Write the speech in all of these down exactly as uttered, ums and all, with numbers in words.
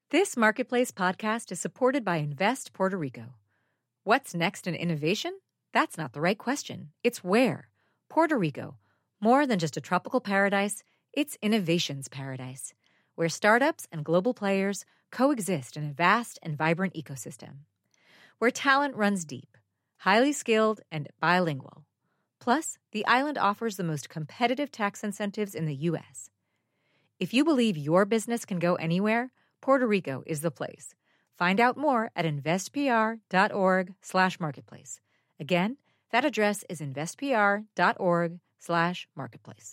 This Marketplace podcast is supported by Invest Puerto Rico. What's next in innovation? That's not the right question. It's where. Puerto Rico. More than just a tropical paradise, it's innovation's paradise, where startups and global players coexist in a vast and vibrant ecosystem. Where talent runs deep, highly skilled, and bilingual. Plus, the island offers the most competitive tax incentives in the U S. If you believe your business can go anywhere, Puerto Rico is the place. Find out more at investpr.org slash marketplace. Again, that address is investpr.org slash marketplace.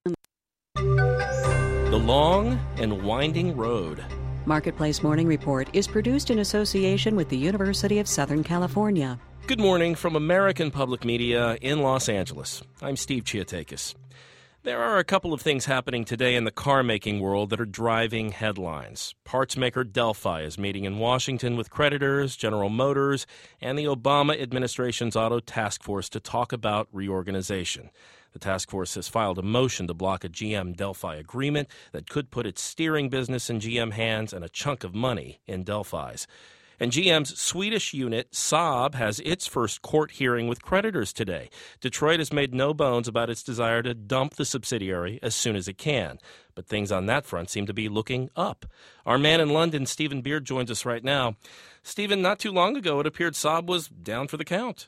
The Long and Winding Road. Marketplace Morning Report is produced in association with the University of Southern California. Good morning from American Public Media in Los Angeles. I'm Steve Chiatakis. There are a couple of things happening today in the car-making world that are driving headlines. Parts maker Delphi is meeting in Washington with creditors, General Motors, and the Obama administration's auto task force to talk about reorganization. The task force has filed a motion to block a G M-Delphi agreement that could put its steering business in G M hands and a chunk of money in Delphi's. And G M's Swedish unit, Saab, has its first court hearing with creditors today. Detroit has made no bones about its desire to dump the subsidiary as soon as it can. But things on that front seem to be looking up. Our man in London, Stephen Beard, joins us right now. Stephen, not too long ago, it appeared Saab was down for the count.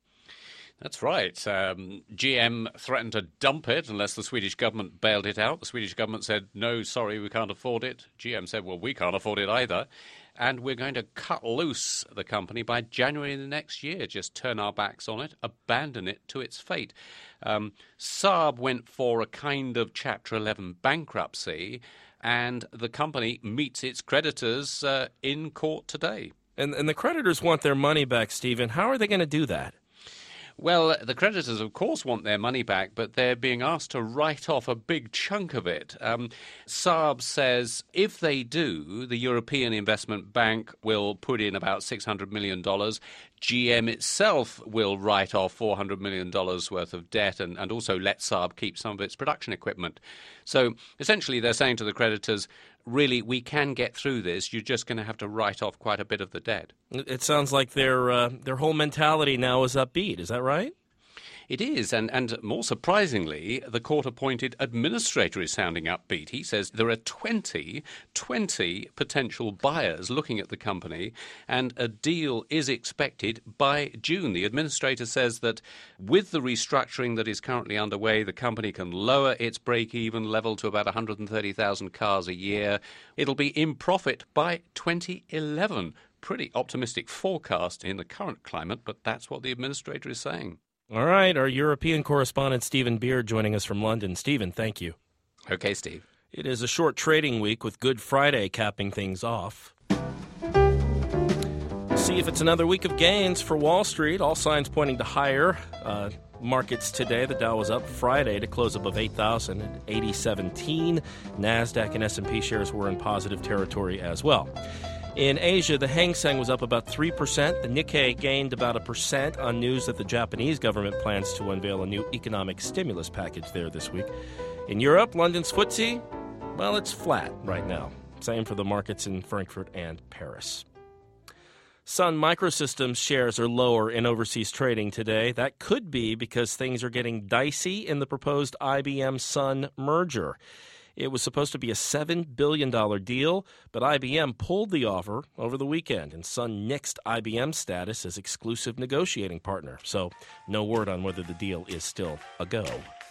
That's right. Um, G M threatened to dump it unless the Swedish government bailed it out. The Swedish government said, no, sorry, we can't afford it. G M said, well, we can't afford it either. And we're going to cut loose the company by January the next year, just turn our backs on it, abandon it to its fate. Um, Saab went for a kind of Chapter eleven bankruptcy, and the company meets its creditors uh, in court today. And, and the creditors want their money back, Stephen. How are they going to do that? Well, the creditors, of course, want their money back, but they're being asked to write off a big chunk of it. Um, Saab says if they do, the European Investment Bank will put in about six hundred million dollars. G M itself will write off four hundred million dollars worth of debt and, and also let Saab keep some of its production equipment. So essentially they're saying to the creditors, really, we can get through this. You're just going to have to write off quite a bit of the debt. It sounds like their uh, their whole mentality now is upbeat. Is that right? It is, and, and more surprisingly, the court-appointed administrator is sounding upbeat. He says there are twenty, twenty potential buyers looking at the company, and a deal is expected by June. The administrator says that with the restructuring that is currently underway, the company can lower its break-even level to about one hundred thirty thousand cars a year. It'll be in profit by twenty eleven. Pretty optimistic forecast in the current climate, but that's what the administrator is saying. All right, our European correspondent Stephen Beard joining us from London. Stephen, thank you. Okay, Steve. It is a short trading week with Good Friday capping things off. See if it's another week of gains for Wall Street. All signs pointing to higher uh, markets today. The Dow was up Friday to close above eight thousand at eighty seventeen. NASDAQ and S and P shares were in positive territory as well. In Asia, the Hang Seng was up about three percent. The Nikkei gained about a percent on news that the Japanese government plans to unveil a new economic stimulus package there this week. In Europe, London's F T S E, well, it's flat right now. Same for the markets in Frankfurt and Paris. Sun Microsystems shares are lower in overseas trading today. That could be because things are getting dicey in the proposed I B M-Sun merger. It was supposed to be a seven billion dollars deal, but I B M pulled the offer over the weekend, and Sun nixed I B M status as exclusive negotiating partner. So no word on whether the deal is still a go.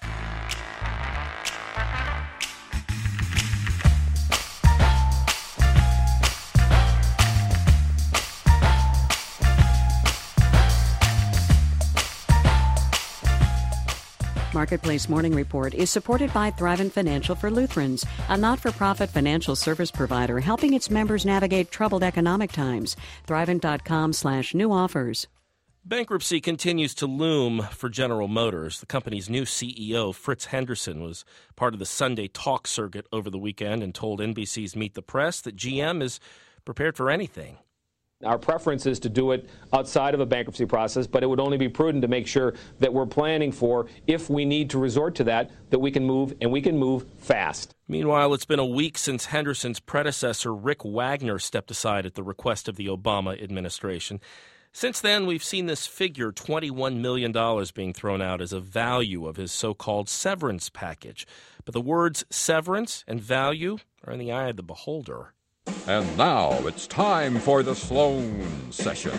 Marketplace Morning Report is supported by Thrivent Financial for Lutherans, a not-for-profit financial service provider helping its members navigate troubled economic times. Thrivent.com slash new offers. Bankruptcy continues to loom for General Motors. The company's new C E O, Fritz Henderson, was part of the Sunday talk circuit over the weekend and told N B C's Meet the Press that G M is prepared for anything. Our preference is to do it outside of a bankruptcy process, but it would only be prudent to make sure that we're planning for, if we need to resort to that, that we can move, and we can move fast. Meanwhile, it's been a week since Henderson's predecessor, Rick Wagner, stepped aside at the request of the Obama administration. Since then, we've seen this figure, twenty-one million dollars, being thrown out as a value of his so-called severance package. But the words severance and value are in the eye of the beholder. And now it's time for the Sloan Sessions.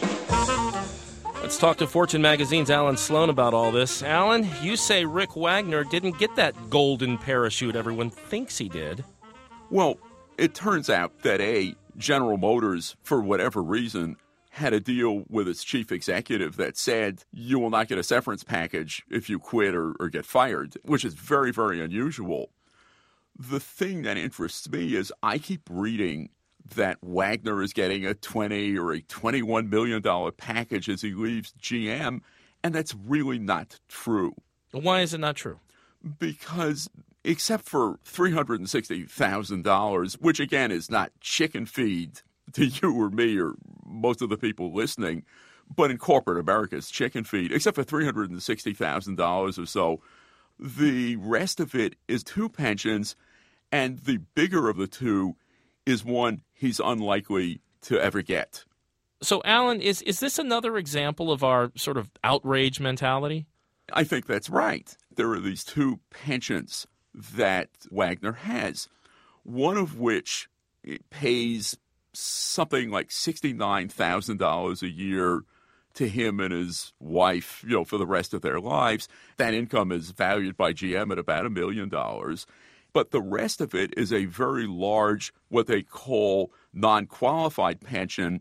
Let's talk to Fortune Magazine's Alan Sloan about all this. Alan, you say Rick Wagner didn't get that golden parachute everyone thinks he did. Well, it turns out that, A, General Motors, for whatever reason, had a deal with its chief executive that said you will not get a severance package if you quit or, or get fired, which is very, very unusual. The thing that interests me is I keep reading that Wagner is getting a twenty or a twenty-one million dollars package as he leaves G M, and that's really not true. Why is it not true? Because except for three hundred sixty thousand dollars, which again is not chicken feed to you or me or most of the people listening, but in corporate America it's chicken feed, except for three hundred sixty thousand dollars or so, the rest of it is two pensions, and the bigger of the two is one he's unlikely to ever get. So, Alan, is, is this another example of our sort of outrage mentality? I think that's right. There are these two pensions that Wagner has, one of which pays something like sixty-nine thousand dollars a year to him and his wife, you know, for the rest of their lives. That income is valued by G M at about a million dollars. But the rest of it is a very large, what they call non-qualified pension,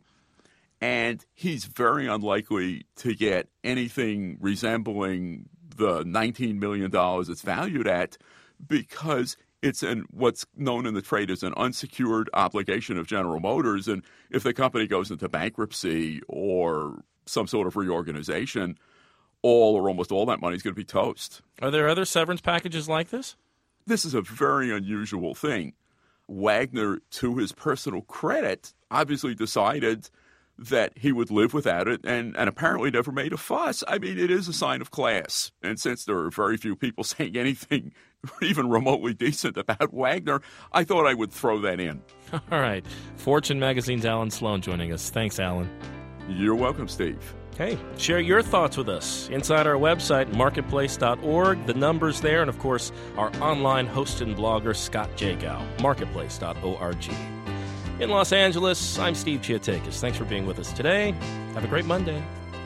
and he's very unlikely to get anything resembling the nineteen million dollars it's valued at, because it's an, what's known in the trade as an unsecured obligation of General Motors. And if the company goes into bankruptcy or some sort of reorganization, all or almost all that money is going to be toast. Are there other severance packages like this? This is a very unusual thing. Wagner, to his personal credit, obviously decided that he would live without it and, and apparently never made a fuss. I mean, it is a sign of class. And since there are very few people saying anything even remotely decent about Wagner, I thought I would throw that in. All right. Fortune Magazine's Alan Sloan joining us. Thanks, Alan. You're welcome, Steve. Hey, share your thoughts with us inside our website, marketplace dot org. The number's there, and of course, our online host and blogger, Scott Jagow, marketplace dot org. In Los Angeles, I'm Steve Chiatakis. Thanks for being with us today. Have a great Monday.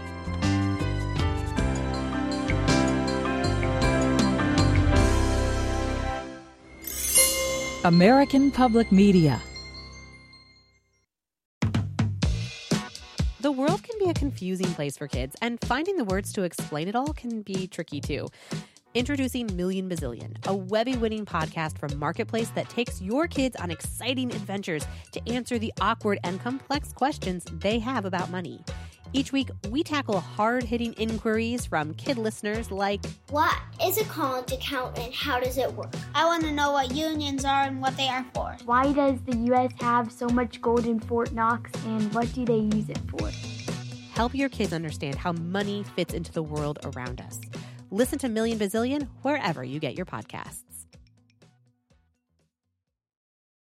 American Public Media. The world can be a confusing place for kids, and finding the words to explain it all can be tricky too. Introducing Million Bazillion, a Webby-winning podcast from Marketplace that takes your kids on exciting adventures to answer the awkward and complex questions they have about money. Each week, we tackle hard-hitting inquiries from kid listeners like, what is a college account and how does it work? I want to know what unions are and what they are for. Why does the U S have so much gold in Fort Knox, and what do they use it for? Help your kids understand how money fits into the world around us. Listen to Million Bazillion wherever you get your podcasts.